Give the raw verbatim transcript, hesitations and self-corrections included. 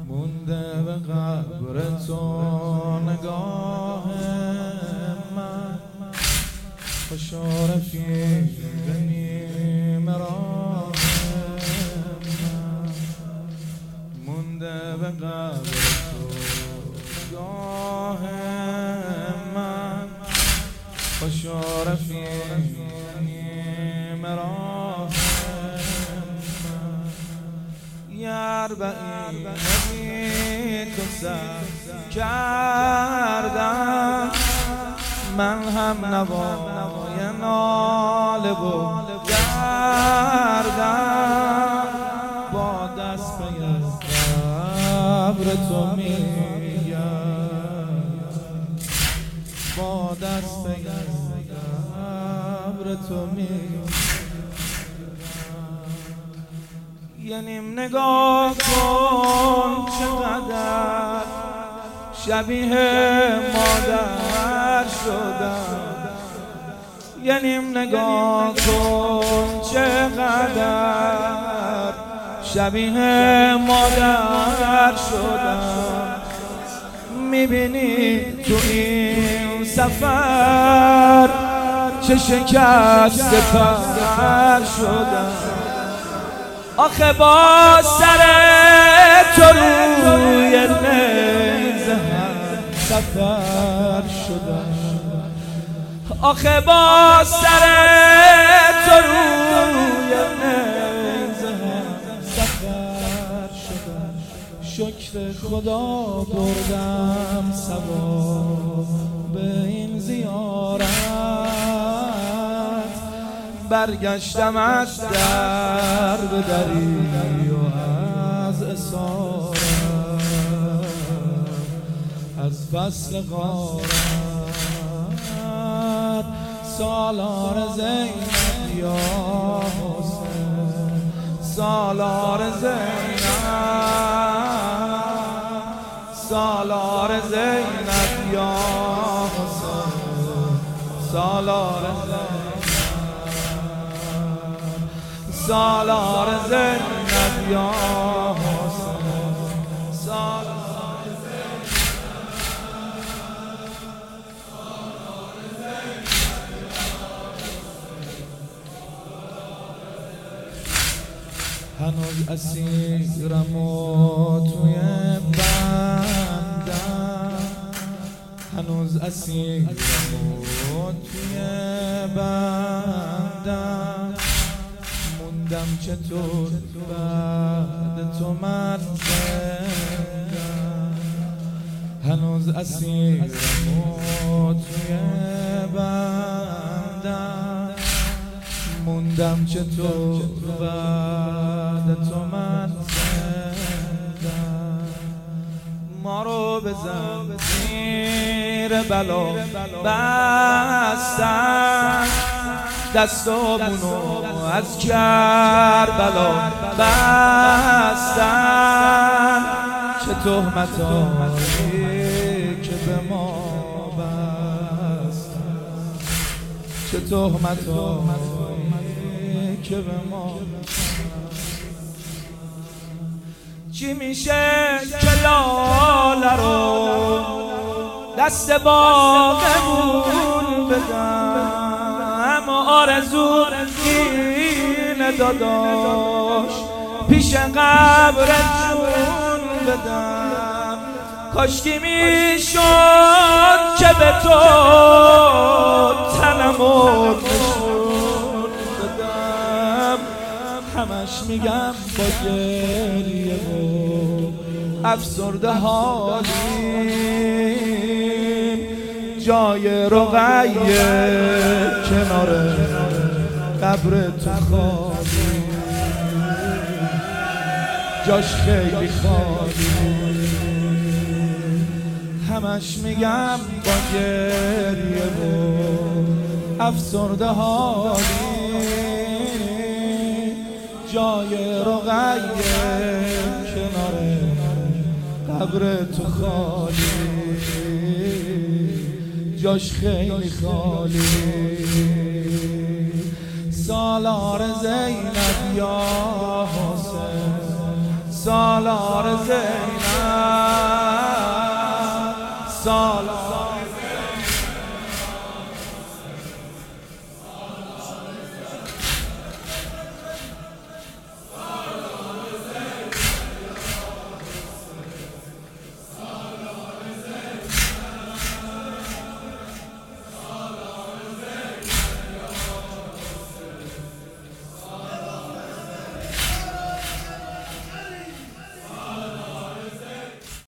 مونده به قبر تو نگاه من، خوشا رفیق نیم راه من. مونده به قبر تو نگاه من، خوشا رفیق نیم راه من. یار بعید تو سر کردم، من هم نوای ناله و گردم. با دست به قبر تو میگم، با دست به قبر تو میگم. یه نیم نگاه کن چقدر شبیه مادر شدم. یه نیم نگاه کن چقدر شبیه مادر شدم. میبینی تو این سفر چه شکست پر شدم. آخه با سر تو روی نیزه هم سفر شدم. آخه با سر تو روی نیزه هم سفر شدم. شکر خدا بردم ثواب این زیارت، برگشتم از در به دری و از اسارت، از فصل غارت. سالار زینب یا حسین، سالار زینب، سالار زینب یا حسین، سالار زینب، سالار زینب یا حسین، سالار زینب، سالار زینب. هنوز اسیرم و توی بندم، هنوز اسیرم و توی بندم. موندم چطور بعد تو من زندم، هنوز اسیرم و توی بندم. موندم چطور بعد تو من زندم. ما رو به زنجیر بلا بستن، دستامونو از کربلا بستن. چه تهمتایی که به ما بستن، چه تهمتایی که به ما بستن. چی میشه که لاله رو دست باغمون بدم؟ آرزو اینه داداش پیش قبر جون بدم. کاشکی میشد که به تو تنمو نشون بدم. همش میگم با گریه و افسرده حالیم، جای رقیه کنار قبر تو خالی، جاش خیلی خالی. همش میگم با گریه و افسرده حالی، جای رقیه کنار قبر تو خالی، جاش خیلی خالی. سالار زینب یا حسین، سالار زینب سالار